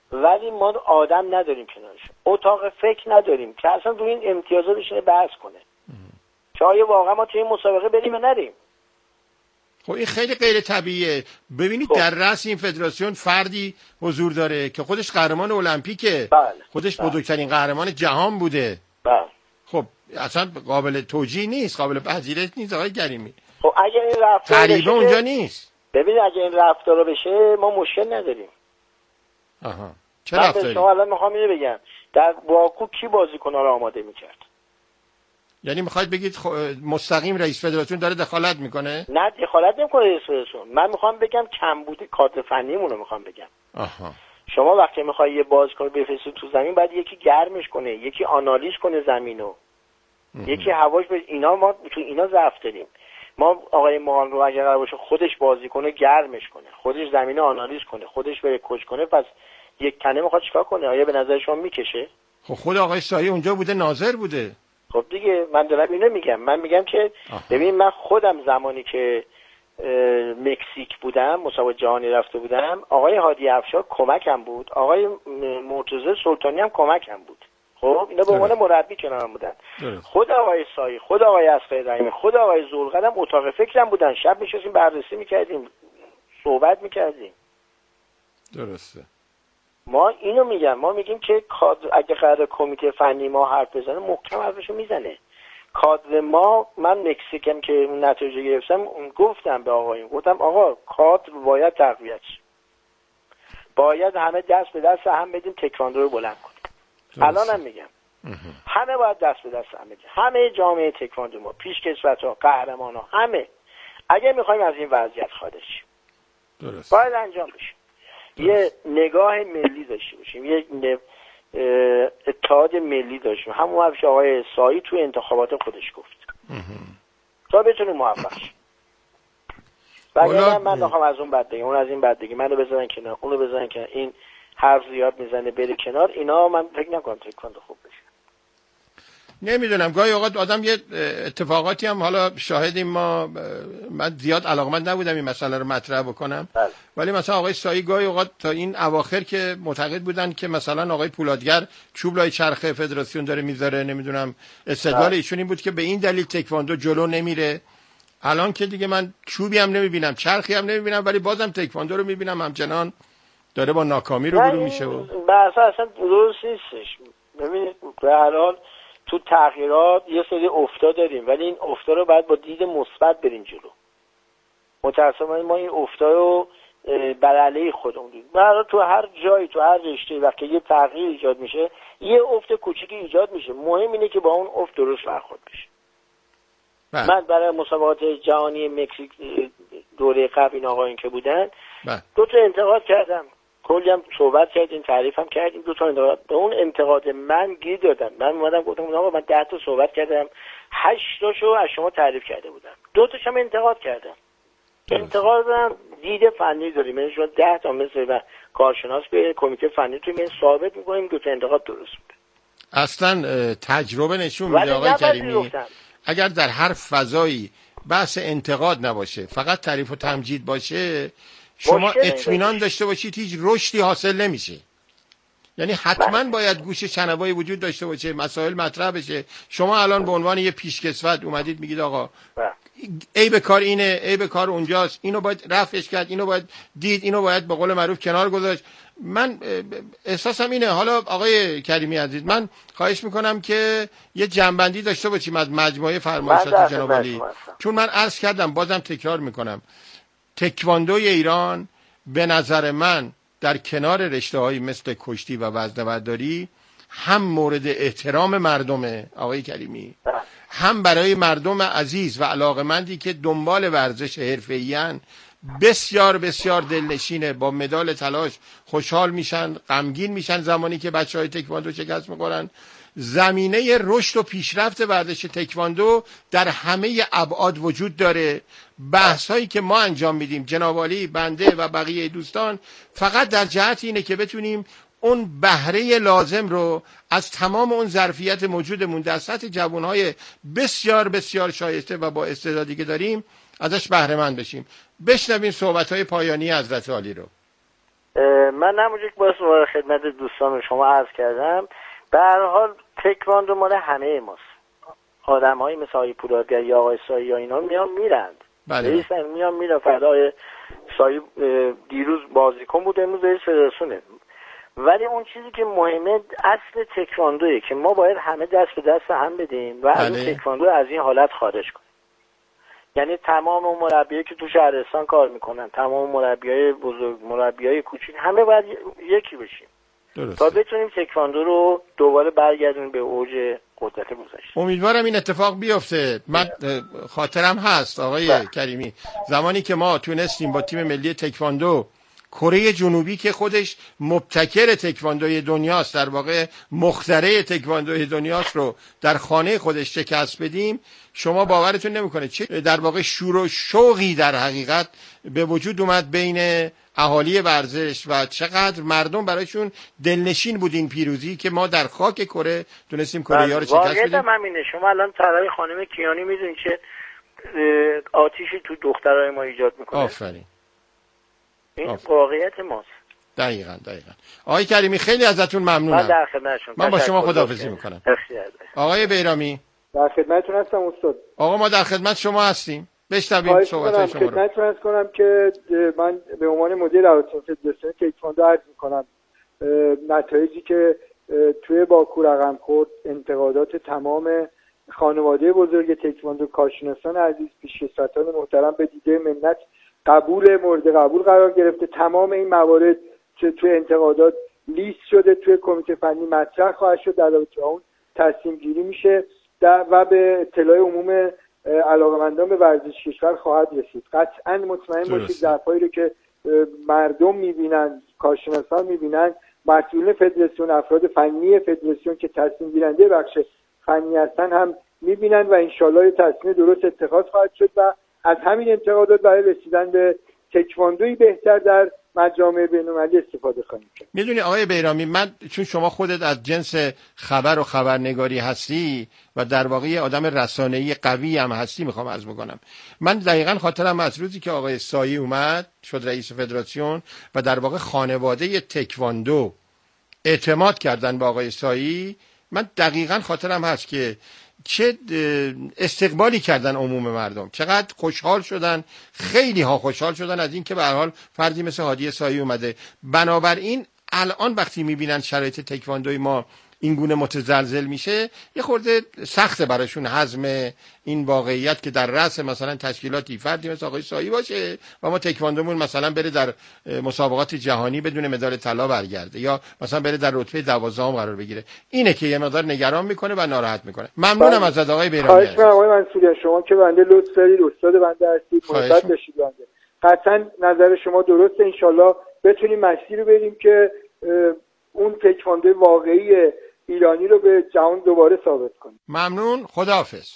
ولی ما آدم نداریم کنارش، اتاق فکر نداریم که اصلا روی این امتیازات بشینه بحث کنه که آیا واقعا ما توی این مسابقه بریم یا نریم. خب این خیلی غیر طبیعیه. ببینید در رأس این فدراسیون فردی حضور داره که خودش قهرمان المپیکه. بله. خودش بزرگترین قهرمان جهان بوده. بله. خب اصلا قابل توجیه نیست، قابل پذیرش نیست آقای کریمی. خب اگه این رفتار غریبه اونجا نیست. ببینید اگه این رفتار بشه ما مشکل نداریم. آها. چه رفتاری؟ من الان میخوام اینو بگم در باکو کی بازیکن‌ها رو آماده میکرد؟ یعنی میخواید بگید مستقیم رئیس فدراسیون داره دخالت میکنه؟ نه دخالت نمیکنه رئیس فدراسیون. من میخوام بگم کمبود کادر فنیمون رو میخوام بگم. آها. شما وقتی میخوای یه بازیکن بفرستی تو زمین باید یکی گرمش کنه، یکی آنالیز کنه زمینو، یکی هواش به اینا. ما تو اینا ضعف داریم. ما آقای مهان رو اگر قرار باشه خودش بازی کنه گرمش کنه، خودش زمینو آنالیز کنه، خودش بره کوچ کنه، پس یک تنه میخواد چیکار کنه؟ آیا به نظر شما میکشه؟ خب خود آقای سایی اونجا بوده، ناظر بوده. خب دیگه من دارم اینو میگم. من میگم که ببین من خودم زمانی که مکزیک بودم مسابقه جهانی رفته بودم، آقای هادی افشار کمکم بود، آقای مرتضی سلطانی هم کمکم بود. خب اینا به عنوان مربی کنارم بودن. خود آقای سایی، خود آقای اصغری رحیمی، خود آقای زلقد هم اتاق فکرم بودن. شب میشستیم بررسی میکردیم، صحبت میکردیم. درسته. ما اینو میگم، ما میگیم که اگه قرار کمیته فنی ما حرف بزنه محکم حرفشو میزنه. کادر ما، من مکزیکم که اون نتیجه گرفتم گفتم به آقایون، گفتم آقا کادر باید تقویت شه، باید همه دست به دست هم بدیم تکواندو رو بلند کنیم. الان هم میگم همه باید دست به دست هم بدیم، همه جامعه تکواندو ما، پیشکسوت‌ها، قهرمان‌ها، همه اگه میخوایم از این وضعیت خارج شیم باید انجام بشه. یه نگاه ملی داشته باشیم، یه اتحاد ملی داشتیم، همون حرفی آقای سایی توی انتخابات خودش گفت تا بتونیم موفق شیم. من نخوام از اون بد بگم، اون از این بد بگم، منو بزنن کنار، اونو بزنن کنار، این حرف زیاد میزنه بره کنار، اینا من فکر نکنم تکواندو خوب بشه. نمیدونم گاهی اوقات آدم یه اتفاقاتی هم، حالا شاهدیم ما، من زیاد علاقمند نبودم این مسئله رو مطرح بکنم ولی مثلا آقای سایی گاهی اوقات تا این اواخر که معتقد بودن که مثلا آقای پولادگر چوب لای چرخ فدراسیون داره میذاره، نمیدونم استدلال ایشون این بود که به این دلیل تکواندو جلو نمیره. الان که دیگه من چوبی هم نمیبینم، چرخی هم نمیبینم، ولی بازم تکواندو رو میبینم همچنان داره با ناکامی روبرو میشه و اصلا درست نیستش. ببینید به هر حال تو تغییرات یه سری افتا داریم، ولی این افتا رو باید با دید مثبت بریم جلو. متأسفانه ما این افتا رو بر علیه خودمون دیدیم. برای تو هر جایی، تو هر رشته وقتی یه تغییر ایجاد میشه، یه افت کوچیکی ایجاد میشه، مهم اینه که با اون افت درست برخورد بشه. من برای مسابقات جهانی مکزیک دوره قبل این آقایون که بودن دو تا انتقاد کردم، کلی هم صحبت کردیم، تعریف هم کردیم، دو تا انتقاد. به اون انتقاد من گیر دادم. من اومدم گفتم آقا من 10 تا صحبت کردم، 8 تاشو از شما تعریف کرده بودم، 2 تاش هم انتقاد کردم. انتقادم دید فنی داریم، یعنی شما 10 تا مثل کارشناس به کمیته فنی تو این ثابت می‌کنیم 2 تا انتقاد درست بوده. اصلا تجربه نشون میده آقای کریمی اگر در هر فضایی بحث انتقاد نباشه، فقط تعریف و تمجید باشه، شما اطمینان داشته باشید هیچ رشدی حاصل نمیشه. یعنی حتما باید گوش شنوایی وجود داشته باشه، مسائل مطرح بشه. شما الان به عنوان یه پیشکسوت اومدید میگید آقا عیب کار اینه، عیب کار اونجاست، اینو باید رفعش کرد، اینو باید دید، اینو باید به قول معروف کنار گذاشت. من احساسم اینه. حالا آقای کریمی عزیز، من خواهش میکنم که یه جنبندی داشته باشیم از مجموعه فرمایشات جناب عالی، چون من عرض کردم، بازم تکرار میکنم، تکواندوی ایران به نظر من در کنار رشته‌هایی مثل کشتی و وزنه‌برداری هم مورد احترام مردمه آقای کریمی، هم برای مردم عزیز و علاقمندی که دنبال ورزش حرفه‌ای‌اند بسیار بسیار دلنشینه. با مدال طلاش خوشحال میشن، غمگین میشن زمانی که بچهای تکواندو شکست میخورن. زمینه رشد و پیشرفت ورزش تکواندو در همه ابعاد وجود داره. بحث هایی که ما انجام میدیم جناب عالی، بنده و بقیه دوستان، فقط در جهت اینه که بتونیم اون بهره لازم رو از تمام اون ظرفیت موجودمون در سطح جوانهای بسیار بسیار شایسته و با استعدادی که داریم ازش بهره مند بشیم. بشنویم صحبت های پایانی حضرت عالی رو. من نموجه باز خدمت دوستان شما عرض کردم. به هر حال تکواندو مال همه ماست. آدم‌هایی مثل آقای پولادگر یا آقای سایی یا اینا میرند. بله. میرن فردای سایی دیروز بازیکن بود، امروز رئیس فدراسیونه. ولی اون چیزی که مهمه اصل تکواندوه که ما باید همه دست به دست هم بدیم و از این تکواندو از این حالت خارج کنیم. یعنی تمام مربیایی که تو شهرستان کار میکنن، تمام مربیای بزرگ، مربیای کوچیک، همه باید یکی بشیم تا بتونیم تکواندو رو دوباره برگردونیم به اوج قدرت گذشته. امیدوارم این اتفاق بیفته. من خاطرم هست آقای کریمی زمانی که ما تونستیم با تیم ملی تکواندو کره جنوبی که خودش مبتکر تکواندوی دنیاست، در واقع مخترع تکواندوی دنیاست، رو در خانه خودش شکست بدیم، شما باورتون نمیکنه چه در واقع شور و شوقی در حقیقت به وجود اومد بین اهالی ورزش و چقدر مردم برایشون دلنشین بود این پیروزی که ما در خاک کره تونستیم کره ها رو شکست بدیم. همینه. شما الان طرای خانم کیانی میدونید چه آتیشی تو دخترای ما ایجاد میکنه. آفرین. این واقعیت ماست. دقیقاً. آقای کریمی خیلی ازتون ممنونم. من در خدمتتون. من با شما خداحافظی میکنم. آقای بیرامی در خدمتتون هستم استاد. آقا ما در خدمت شما هستیم. بشنویم صحبت‌های شما رو. خدمتتون عرض کنم که من به عنوان مدیر روابط فدراسیون تکواندو عرض میکنم نتایجی که توی باکو رقم خورد، انتقادات تمام خانواده بزرگ تکواندو، کارشناسان عزیز، پیشکسوتان محترم به دیده منت مورد قبول قرار گرفته. تمام این موارد که توی انتقادات لیست شده توی کمیته فنی مطرح خواهد شد، در رابطه اون تصمیم گیری میشه و به اطلاع عموم علاقه‌مندان به ورزش کشور خواهد رسید. قطعاً مطمئن باشید ضعفایی رو که مردم میبینن، کارشناسان میبینن، مسئولین فدراسیون، افراد فنی فدراسیون که تصمیم گیرنده بخش فنی هستن هم میبینن و انشالله تصمیم درست اتخاذ خواهد شد و از همین انتقادات برای رسیدن به تکواندوی بهتر در مجامع بین‌المللی استفاده خواهیم کرد. میدونی آقای بیرامی، من چون شما خودت از جنس خبر و خبرنگاری هستی و در واقع آدم رسانه‌ای قوی هم هستی، میخوام عرض بکنم من دقیقاً خاطرم از روزی که آقای سایی اومد شد رئیس فدراسیون و در واقع خانواده تکواندو اعتماد کردن به آقای سایی، من دقیقاً خاطرم هست که چه استقبالی کردن عموم مردم، چقدر خوشحال شدن، خیلی ها خوشحال شدن از این که به هر حال فردی مثل هادی سایی اومده. بنابراین الان وقتی میبینن شرایط تکواندوی ما این گونه متزلزل میشه، یه خورده سخته براشون هضم این واقعیت که در رأس مثلا تشکیلاتی فردی مثل آقای سایی باشه و ما تکواندومون مثلا بره در مسابقات جهانی بدون مدال طلا برگرده یا مثلا بره در رتبه 12 قرار بگیره. اینه که یه مقدار نگران میکنه و ناراحت میکنه. ممنونم ازت آقای بیرامی. خواهش می‌کنم آقای منصوری، شما که بنده لطف دارید، استاد بنده هستید، محبت داشتید بنده. قطعا نظر شما درسته، ان شاءالله بتونیم مسیری رو بریم که اون تکواندو واقعی ایرانی رو به جهان دوباره ثابت کنیم. ممنون، خداحافظ.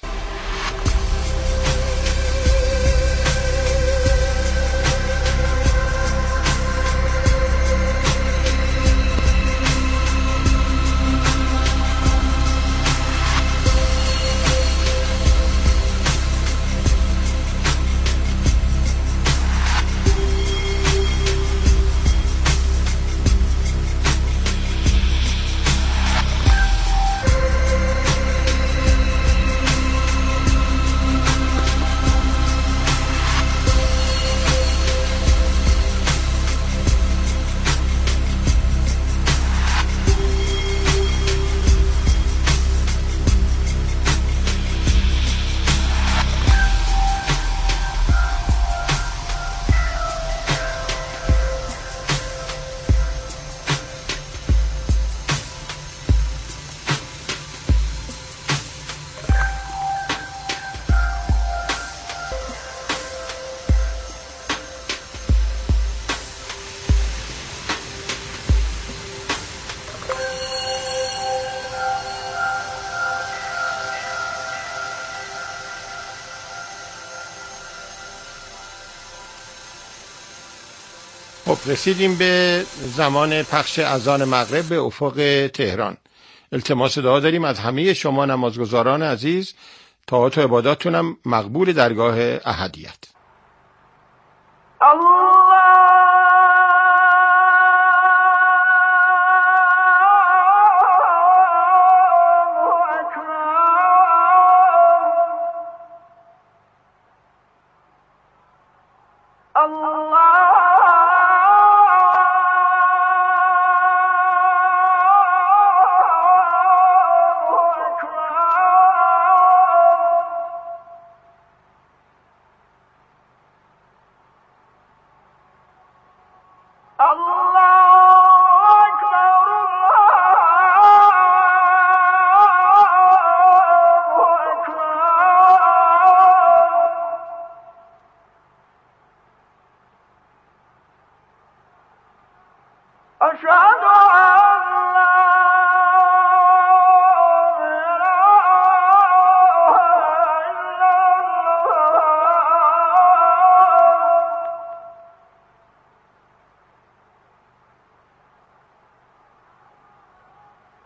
رسیدیم به زمان پخش اذان مغرب به افق تهران. التماس دعا داریم از همه شما نمازگزاران عزیز، طاعات و عباداتونم مقبول درگاه احدیت. الله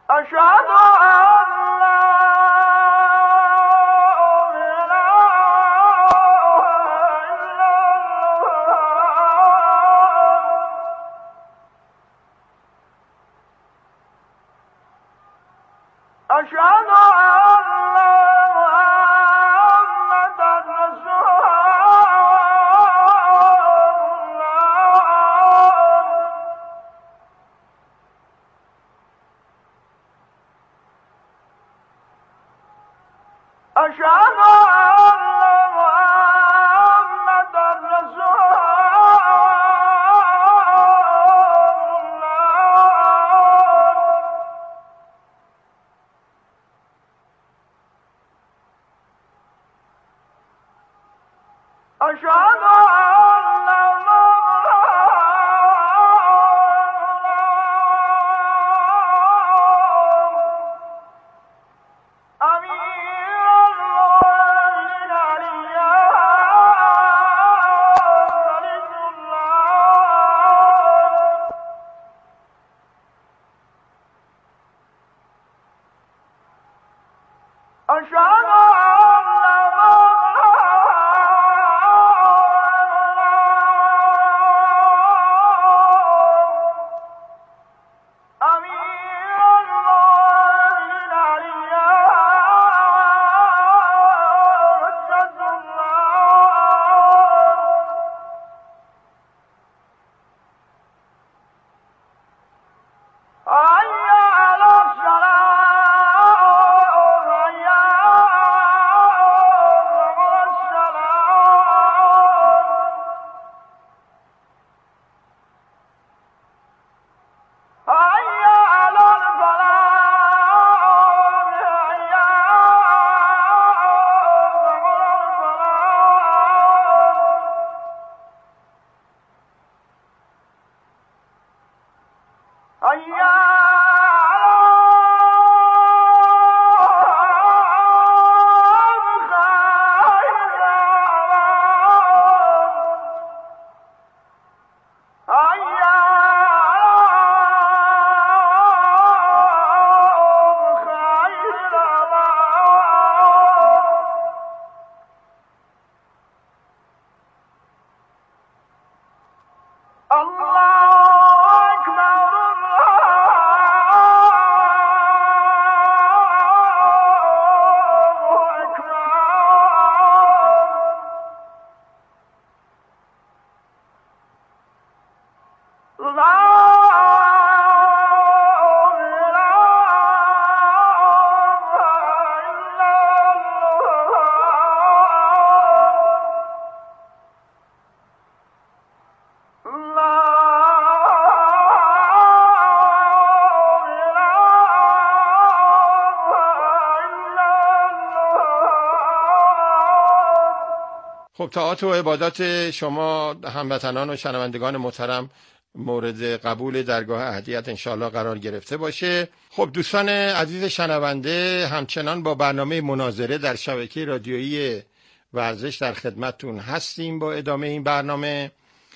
خب طاعات و عبادات شما هموطنان و شنوندگان محترم مورد قبول درگاه اهدیت انشاءالله قرار گرفته باشه. خب دوستان عزیز شنونده، همچنان با برنامه مناظره در شبکه رادیویی ورزش در خدمتتون هستیم. با ادامه این برنامه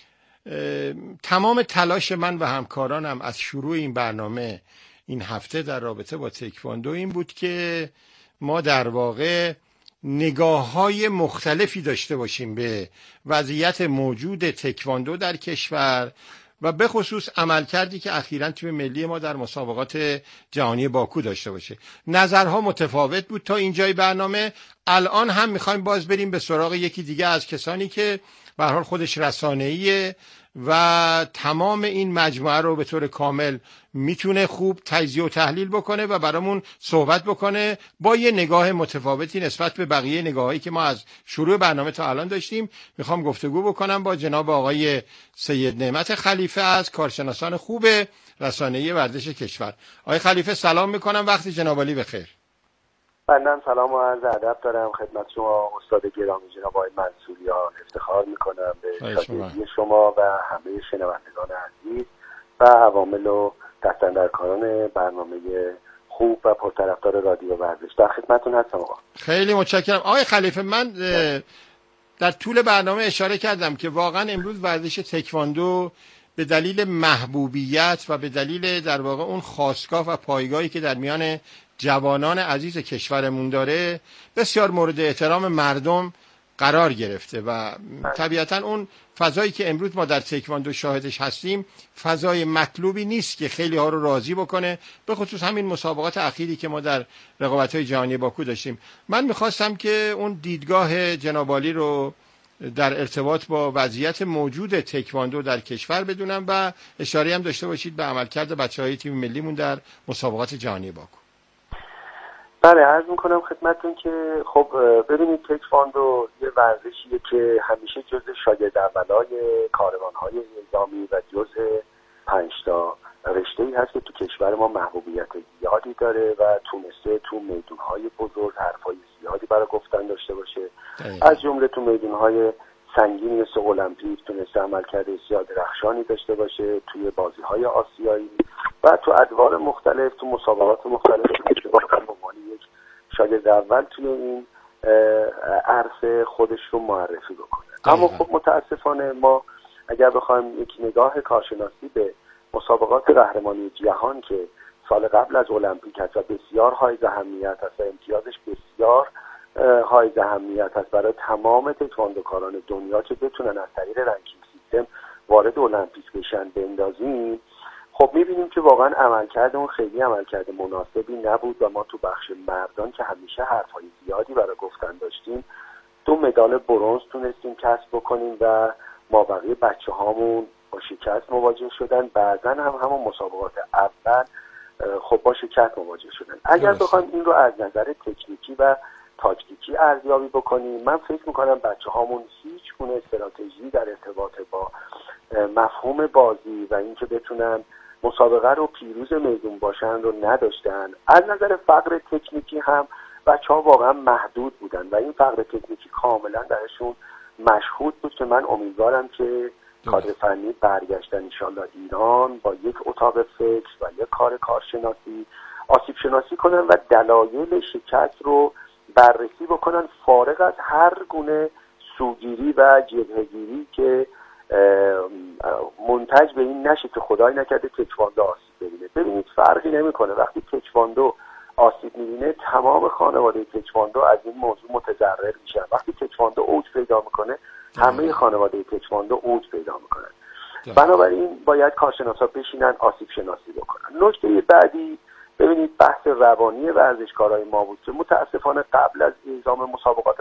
تمام تلاش من و همکارانم از شروع این برنامه این هفته در رابطه با تکواندو این بود که ما در واقع نگاه‌های مختلفی داشته باشیم به وضعیت موجود تکواندو در کشور و به خصوص عملکردی که اخیراً تیم ملی ما در مسابقات جهانی باکو داشته باشه. نظرها متفاوت بود تا اینجای برنامه. الان هم میخوایم باز بریم به سراغ یکی دیگه از کسانی که به هر حال خودش رسانه‌ایه و تمام این مجموعه رو به طور کامل میتونه خوب تجزیه و تحلیل بکنه و برامون صحبت بکنه با یه نگاه متفاوتی نسبت به بقیه نگاهایی که ما از شروع برنامه تا الان داشتیم. میخوام گفتگو بکنم با جناب آقای سید نعمت خلیفه از کارشناسان خوب رسانه‌ای ورزش کشور. آقای خلیفه سلام میکنم، وقت جناب عالی بخیر. بنده سلام و عرض ادب دارم خدمت شما استاد گرامی جناب آقای منصوریان. افتخار میکنم به شاگردی شما و همه شنوندگان عزیز و عوامل و دستاندرکاران برنامه خوب و پرطرفدار رادیو ورزش. در خدمتتون هستم آقا. خیلی متشکرم آقای خلیفه. من در طول برنامه اشاره کردم که واقعا امروز ورزش تکواندو به دلیل محبوبیت و به دلیل در واقع اون خاستگاه و پایگاهی که در میان جوانان عزیز کشورمون داره بسیار مورد احترام مردم قرار گرفته و طبیعتا اون فضایی که امروز ما در تکواندو شاهدش هستیم فضای مطلوبی نیست که خیلی ها رو راضی بکنه، به خصوص همین مسابقات اخیری که ما در رقابت‌های جهانی باکو داشتیم. من میخواستم که اون دیدگاه جناب عالی رو در ارتباط با وضعیت موجود تکواندو در کشور بدونم و اشاره هم داشته باشید به عملکرد بچه‌های تیم ملیمون در مسابقات جهانی باکو. بله، عرض میکنم خدمتتون که خب ببینید تکواندو یه ورزشیه که همیشه جزء شاگرد اولای کاروان‌های نظامی و جزء 5 تا رشته‌ای هست که تو کشور ما محبوبیت زیادی داره و تونسته تو میدون‌های بزرگ حرفای زیادی برای گفتن داشته باشه. از جمله تو میدون‌های سنگین مثل المپیک تونسته عملکرد بسیار درخشانی داشته باشه، توی بازی‌های آسیایی و تو ادوار مختلف تو مسابقات مختلف که به عنوان یک شاگرد اول توی این عرصه خودش رو معرفی بکنه. اما خب متاسفانه ما اگر بخوایم یک نگاه کارشناسی به مسابقات قهرمانی جهان که سال قبل از المپیک هست و بسیار حائز اهمیت هست و امتیازش بسیار حائز اهمیت هست برای تمام تکواندوکاران دنیا که بتونن از طریق رنکینگ سیستم وارد المپیک بشن بندازیم، خب میبینیم که واقعا عملکرد اون خیلی عملکرد مناسبی نبود و ما تو بخش مردان که همیشه حرفای زیادی برای گفتن داشتیم 2 مدال برنز تونستیم کسب بکنیم و ما بقیه بچه هامون با شکست مواجه شدن. بعضا هم همون مسابقات اول خب با شکست مواجه شدن. اگر بخوایم این رو از نظر تکنیکی و تاکتیکی ارزیابی بکنیم، من فکر میکنم بچه هامون هیچ گونه استراتژی در ارتباط با مفهوم بازی و اینکه بتونن مسابقه رو پیروز میدون باشن رو نداشتن. از نظر فقر تکنیکی هم بچه‌ها واقعا محدود بودن و این فقر تکنیکی کاملا درشون مشهود بود که من امیدوارم که کادر فنی برگشتن انشالله ایران با یک اتاق فکر و یک کارشناسی آسیب شناسی کنن و دلایل شکست رو بررسی بکنن فارغ از هر گونه سوگیری و جبهه‌گیری که منتج به این نشه که خدای نکرده تکواندو آسیب ببینه. ببینید فرقی نمیکنه وقتی تکواندو آسیب میبینه تمام خانواده تکواندو از این موضوع متضرر میشن. وقتی تکواندو اوج پیدا میکنه همه خانواده تکواندو اوج پیدا میکنن. بنابراین باید کارشناسا بشینن آسیب شناسی بکنن. نکته بعدی ببینید بحث روانی ورزشکارای ما بود که متاسفانه قبل از انجام مسابقات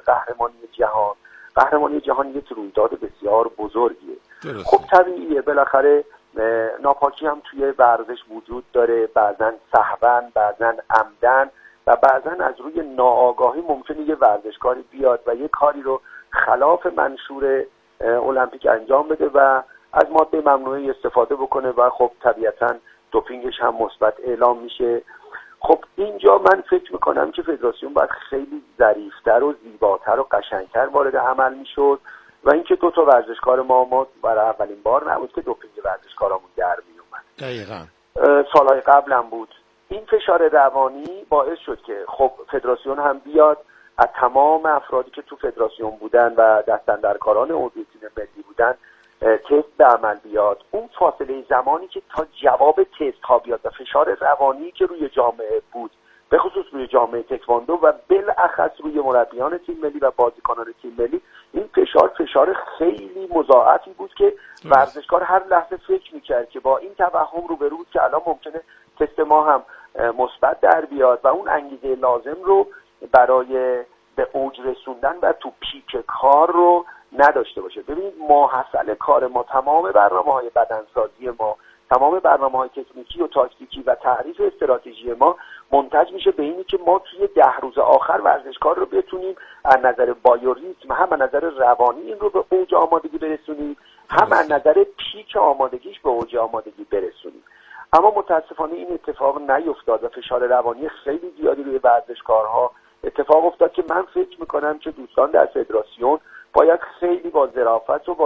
قهرمانی جهان یک رویداد بسیار بزرگیه. خب طبیعیه بالاخره ناپاکی هم توی ورزش وجود داره، بعضن سهواً، بعضن عمدن و بعضن از روی ناآگاهی ممکنه یه ورزشکاری بیاد و یه کاری رو خلاف منشور المپیک انجام بده و از ماده ممنوعه استفاده بکنه و خب طبیعتاً دوپینگش هم مثبت اعلام میشه. خب اینجا من فکر میکنم که فدراسیون باید خیلی ظریفتر و زیباتر و قشنگتر وارد عمل میشد و اینکه 2 تا ورزشکار ما برای اولین بار نبود که دوپینگ ورزشکارامون در میومد. دقیقاً سالهای قبلم بود. این فشار روانی باعث شد که خب فدراسیون هم بیاد از تمام افرادی که تو فدراسیون بودن و دستاندرکاران عضو تیم ملی بودن تست به عمل بیاد. اون فاصله زمانی که تا جواب تست ها بیاد و فشار روانی که روی جامعه بود به خصوص روی جامعه تکواندو و بالاخص روی مربیان تیم ملی و بازیکنان تیم ملی، این فشار خیلی مضاعفی بود که ورزشکار هر لحظه فکر میکرد که با این توهم روبرو بود که الان ممکنه تست ما هم مثبت در بیاد و اون انگیزه لازم رو برای به اوج رسوندن و تو پیک کار رو نداشته باشه. ببینید ماحصل کار ما، تمام برنامه‌های بدنسازی ما، تمام برنامه‌های تکنیکی و تاکتیکی و تعریف استراتژی ما منتج میشه به اینی که ما توی 10 روز آخر ورزشکار رو بتونیم از نظر بایوریتم هم از نظر روانی این رو به اوج آمادگی برسونیم، هم از نظر پیک آمادگیش به اوج آمادگی برسونیم. اما متاسفانه این اتفاق نیفتاد و فشار روانی خیلی زیادی روی ورزشکارها اتفاق افتاد که من فکر میکنم که دوستان در فدراسیون باید خیلی با ظرافت و با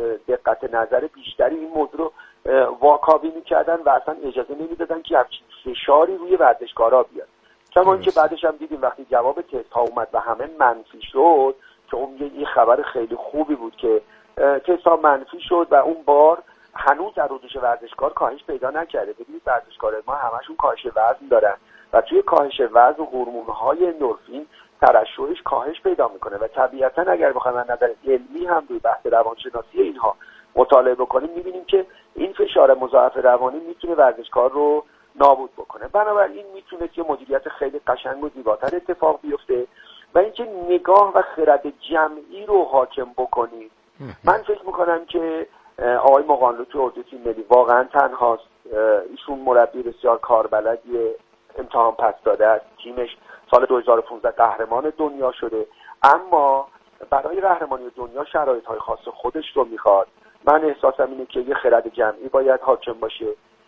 دقت نظر بیشتری این موضوع رو واکاوی میکردن و اصلا اجازه نمیدادن که همچین فشاری روی ورزشکارا بیاد. کما اینکه بعدش هم دیدیم وقتی جواب تست ها اومد و همه منفی شد که اون یه خبر خیلی خوبی بود که تست ها منفی شد و اون بار هنوز در روش ورزشکار کاهش پیدا نکرده. ببینید ورزشکار ما همشون کاهش وزن دارن و توی کاهش وزن هورمون‌های اندورفین ترشحش کاهش پیدا میکنه و طبیعتا اگر بخوایم از نظر علمی هم روی بحث روانشناسی اینها مطالعه بکنیم میبینیم که این فشار مضاعف روانی میتونه ورزشکار رو نابود بکنه. بنابراین میتونه که مدیریت خیلی قشنگ و زیباتر اتفاق بیفته و اینکه نگاه و خرد جمعی رو حاکم بکنیم. من فکر میکنم که آقای مقانلو تو اردو تیم ملی واقعا تنهاست. ایشون مربی بسیار کاربلدیه، امتحان پس داده است، تیمش سال 2015 قهرمان دنیا شده، اما برای قهرمانی دنیا شرایط‌های خاص خودش رو میخواد. من احساسم اینه که یه خرد جمعی باید حاکم باشه،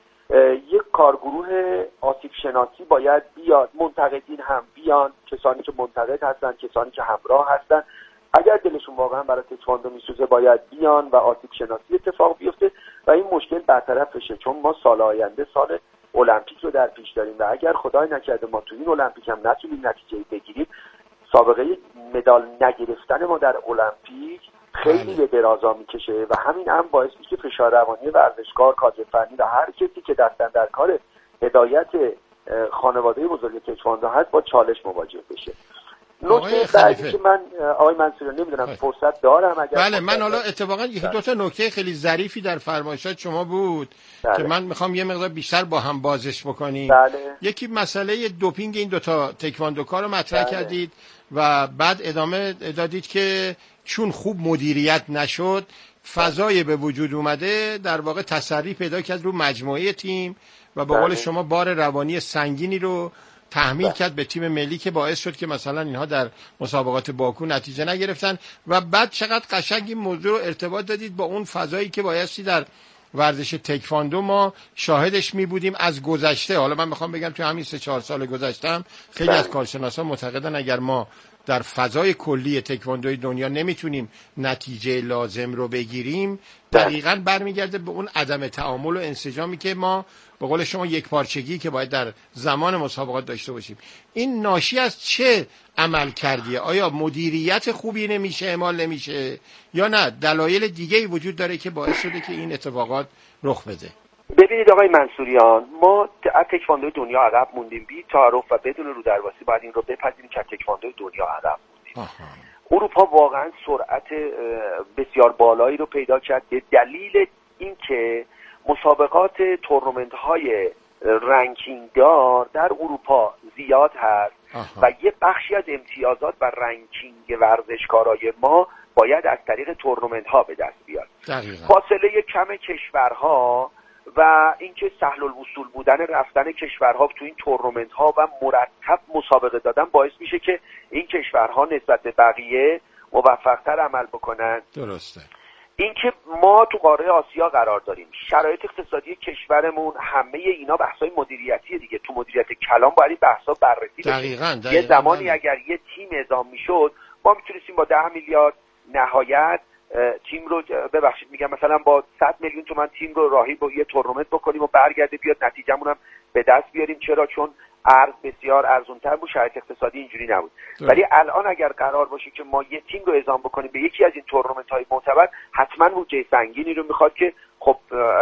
یک کارگروه آسیب شناسی باید بیاد، منتقدین هم بیان، کسانی که منتقد هستن، کسانی که همراه هستن، اگر دلشون واقعا برای تکواندو میسوزه باید بیان و آسیب شناسی اتفاق بیفته و این مشکل برطرف بشه، چون ما سال آینده سال المپیک رو در پیش داریم و اگر خدای نکرده ما تو این المپیک هم نتونیم نتیجه بگیریم، سابقه مدال نگرفتن ما در المپیک خیلی به درازا میکشه و همین هم باعث میشه که فشار روانی ورزشکار، کادر فنی و هر کسی که دستن در کار هدایت خانواده بزرگ تکواندو هست با چالش مواجه بشه. نکته بعدی که من آقای منصوری نمیدونم فرصت دارم اگر بله من حالا اتفاقا یکی دو تا نکته خیلی ظریفی در فرمایشات شما بود که من میخوام یه مقدار بیشتر با هم بازش بکنیم. یکی مسئله دوپینگ این دوتا تکواندوکار رو مطرح کردید و بعد ادامه دادید که چون خوب مدیریت نشد فضای به وجود اومده در واقع تسری پیدا کرد رو مجموعه تیم و به قول شما بار روانی سنگینی رو تحمیل کرد به تیم ملی که باعث شد که مثلا اینها در مسابقات باکو نتیجه نگرفتن و بعد چقدر قشنگ این موضوع رو ارتباط دادید با اون فضایی که بایستی در ورزش تکواندو ما شاهدش می بودیم از گذشته. حالا من میخوام بگم توی همین 3-4 سال گذشته خیلی از کارشناسان معتقدن اگر ما در فضای کلی تکواندوی دنیا نمیتونیم نتیجه لازم رو بگیریم دقیقاً برمیگرده به اون عدم تعامل و انسجامی که ما به قول شما یک پارچگی که باید در زمان مسابقات داشته باشیم. این ناشی از چه عمل کردیه؟ آیا مدیریت خوبی نمیشه، اعمال نمیشه یا نه دلایل دیگه‌ای وجود داره که باعث شده که این اتفاقات رخ بده؟ ببینید آقای منصوریان، ما از تکواندوی دنیا عقب موندیم. بی تعارف و بدون رودرواسی باید این رو بپذیریم که تکواندوی دنیا عقب موندیم. اروپا واقعا سرعت بسیار بالایی رو پیدا کرد به دلیل اینکه مسابقات تورنمنت‌های رنکینگ دار در اروپا زیاد هست و یه بخشی از امتیازات و رنکینگ ورزشکارای ما باید از طریق تورنمنت‌ها به دست بیاد. فاصله کم کشورها و اینکه سهل الوصول بودن رفتن کشورها تو این تورنمنت‌ها و مرتب مسابقه دادن باعث میشه که این کشورها نسبت به بقیه موفق‌تر عمل بکنن. درسته. اینکه ما تو قاره آسیا قرار داریم، شرایط اقتصادی کشورمون، همه اینا بحث‌های مدیریتیه دیگه. تو مدیریت کلان باید این بحث‌ها بررسی بشه. یه زمانی اگر یه تیم اعزام میشد ما میتونستیم با 10 میلیارد نهایت تیم رو ببخشید میگم مثلا با 100 میلیون تومان تیم رو راهی با یه تورنمنت بکنیم و برگرده بیاد نتیجه‌مون هم به دست بیاریم. چرا؟ چون ارز بسیار ارزان‌تر بود، شرایط اقتصادی اینجوری نبود. ولی الان اگر قرار باشه که ما یه تیم رو اعزام بکنیم به یکی از این تورنمنت‌های معتبر، حتما بودجه سنگینی رو میخواد که خب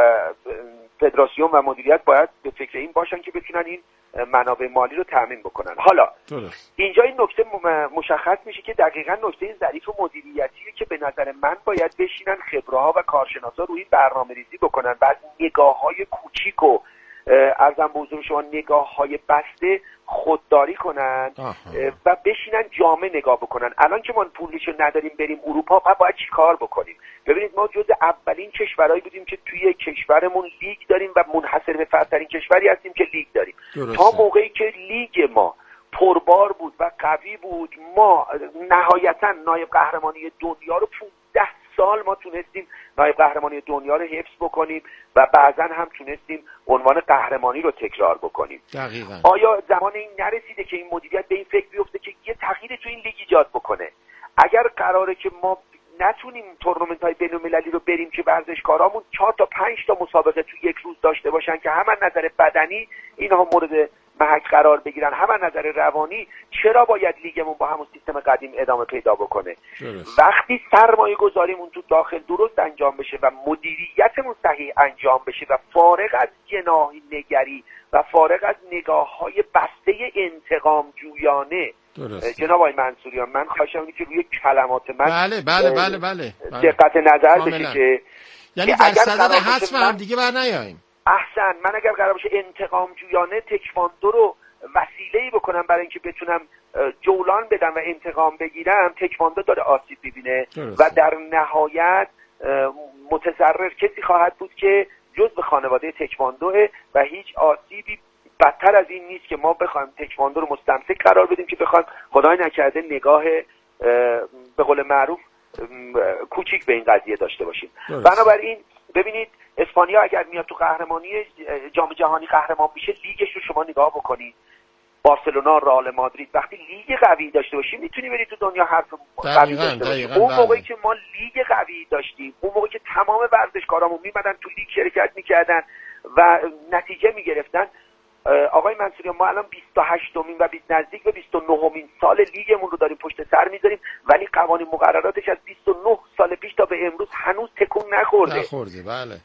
فدراسیون و مدیریت باید به فکر این باشن که بتونن این منابع مالی رو تامین بکنن. حالا اینجا این نکته مشخص میشه که دقیقاً نکته ظریف و مدیریتیه که به نظر من باید بشینن خبره‌ها و کارشناسا روی برنامه‌ریزی بکنن و نگاه‌های کوچیک و ارزم به حضور شما نگاه‌های بسته خودداری کنن و بشینن جامع نگاه بکنن. الان که ما پولشو نداریم بریم اروپا، باید چی کار بکنیم؟ ببینید ما جز اولین کشورهایی بودیم که توی کشورمون لیگ داریم و منحصر به فردترین کشوری هستیم که لیگ داریم. تا موقعی که لیگ ما پربار بود و قوی بود، ما نهایتا نایب قهرمانی دنیا رو 15 سال ما تونستیم نایب قهرمانی دنیا رو حفظ بکنیم و بعضا هم تونستیم عنوان قهرمانی رو تکرار بکنیم. دقیقاً. آیا زمان این نرسیده که این مدیریت به این فکر بیفته که یه تغییری تو این لیگ ایجاد بکنه؟ اگر قراره که ما نتونیم تورنمنت‌های بین‌المللی رو بریم که ورزشکارامون 4 تا 5 تا مسابقه تو یک روز داشته باشن که هم از نظر بدنی اینها مورد محک قرار بگیرن، هم از نظر روانی، چرا باید لیگمون با همون سیستم قدیم ادامه پیدا بکنه؟ وقتی سرمایه گذاریمون تو داخل درست انجام بشه و مدیریتمون صحیح انجام بشه و فارغ از جناحی نگری و فارغ از نگاه‌های بسته انتقام جویانه، جناب آقای منصوریان من خواهشم اینه که روی کلمات من بله. دقت نظر بشه که یعنی در صدد حتم هم دیگه بر نیاییم. احسن. من اگر قرار باشه انتقام جویانه تکواندو رو وسیله‌ای بکنم برای اینکه بتونم جولان بدم و انتقام بگیرم، تکواندو داره آسیب می‌بینه و در نهایت متضرر کسی خواهد بود که جزء خانواده تکواندوه و هیچ آسیبی بدتر از این نیست که ما بخوایم تکواندو رو مستمسک قرار بدیم که بخوایم خدای نکرده نگاه به قول معروف کوچیک به این قضیه داشته باشیم. بنابراین ببینید اسپانیا اگر میاد تو قهرمانی جام جهانی قهرمان میشه، لیگش رو شما نگاه بکنید، بارسلونا، رئال مادرید، وقتی لیگ قوی داشته باشیم میتونی بری تو دنیا حرف قوی داشته باشیم. اون موقعی که ما لیگ قوی داشتیم، اون موقعی که تمام ورزشکارامون میمدن تو لیگ شرکت میکردن و نتیجه میگرفتن، آقای منصوریان ما الان 28مین و نزدیک به 29مین سال لیگمون رو داریم پشت سر میذاریم، ولی قوانین مقرراتش از 29 سال پیش تا به امروز هنوز تکون نخورده. بله.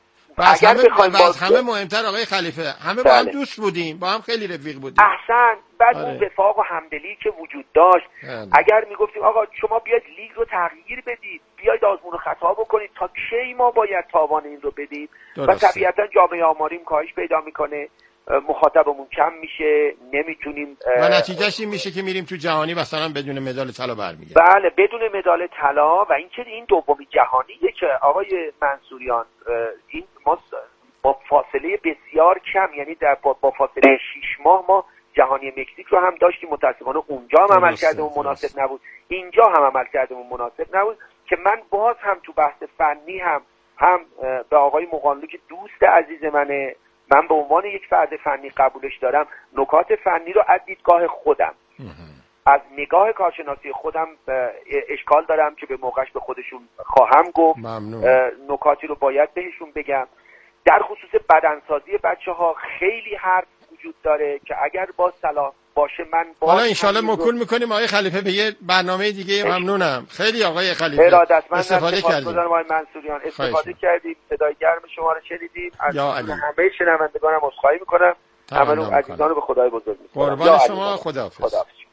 باز همه مهمتر آقای خلیفه، همه با هم دوست بودیم، با هم خیلی رفیق بودیم. احسن. بعد اون وفاق و همدلی که وجود داشت، اگر میگفتیم آقا شما بیاید لیگ رو تغییر بدید، بیاید آزمون و خطا بکنید، تا کی ما باید تاوان این رو بدیم؟ و طبیعتا جامعه آماریم کاهش پیدا میکنه، مخاطبمون کم میشه، نمیتونیم و نتیجهش این میشه که میریم تو جهانی مثلا بدون مدال طلا برمیگردیم. بله، بدون مدال طلا. و اینکه این دومی جهانیه که آقای منصوریان این ما با فاصله بسیار کم، یعنی با فاصله 6 ماه ما جهانی مکزیک رو هم داشتیم، متاسفانه اونجا هم عملکردمون مناسب نبود، اینجا هم عملکردمون مناسب نبود، که من باز هم تو بحث فنی هم به آقای مقانلو که دوست عزیز منه، من به عنوان یک فرد فنی قبولش دارم، نکات فنی رو از دیدگاه خودم، از نگاه کارشناسی خودم اشکال دارم که به موقعش به خودشون خواهم گفت. نکاتی رو باید بهشون بگم. در خصوص بدنسازی بچه‌ها خیلی حرف وجود داره که اگر با صلاح باشه من حالا انشالله مکول میکنیم آقای خلیفه به یه برنامه دیگه. ممنونم خیلی آقای خلیفه، ارادتمند استفاده کردیم. آقای منصوریان استفاده کردیم، صدای گرم شما رو شنیدیم. از همه شنوندگانم عذرخواهی میکنم. همه عزیزان رو به خدای بزرگ میسپارم. قربان شما. خداحافظ.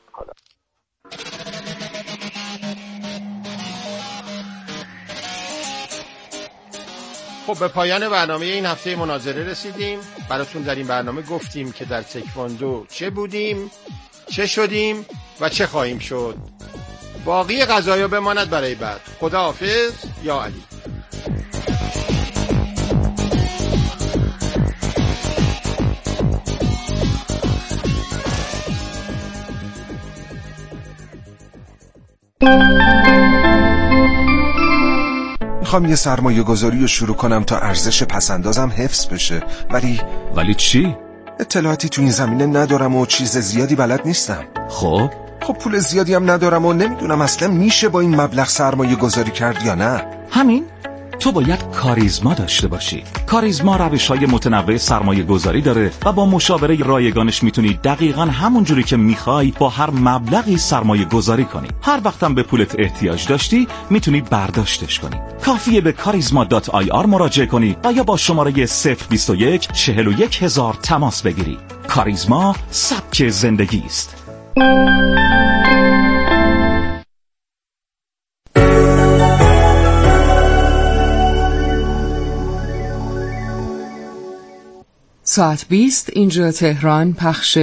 خب به پایان برنامه این هفته مناظره رسیدیم. براتون در این برنامه گفتیم که در تکواندو چه بودیم، چه شدیم و چه خواهیم شد. باقی قضایا بماند برای بعد. خداحافظ. یا علی. میخوام یه سرمایه گذاری رو شروع کنم تا ارزش پسندازم حفظ بشه، ولی چی؟ اطلاعاتی تو این زمینه ندارم و چیز زیادی بلد نیستم. خب پول زیادی هم ندارم و نمیدونم اصلا میشه با این مبلغ سرمایه گذاری کرد یا نه. همین تو باید کاریزما داشته باشی. کاریزما روش‌های متنوع سرمایه گذاری داره و با مشاوره رایگانش میتونی دقیقاً همون جوری که میخوای با هر مبلغی سرمایه گذاری کنی. هر وقتم به پولت احتیاج داشتی میتونی برداشتش کنی. کافیه به karizma.ir مراجعه کنی و یا با شماره 021 41 000 تماس بگیری. کاریزما سبک زندگی است. ساعت 20 اینجا تهران. پخش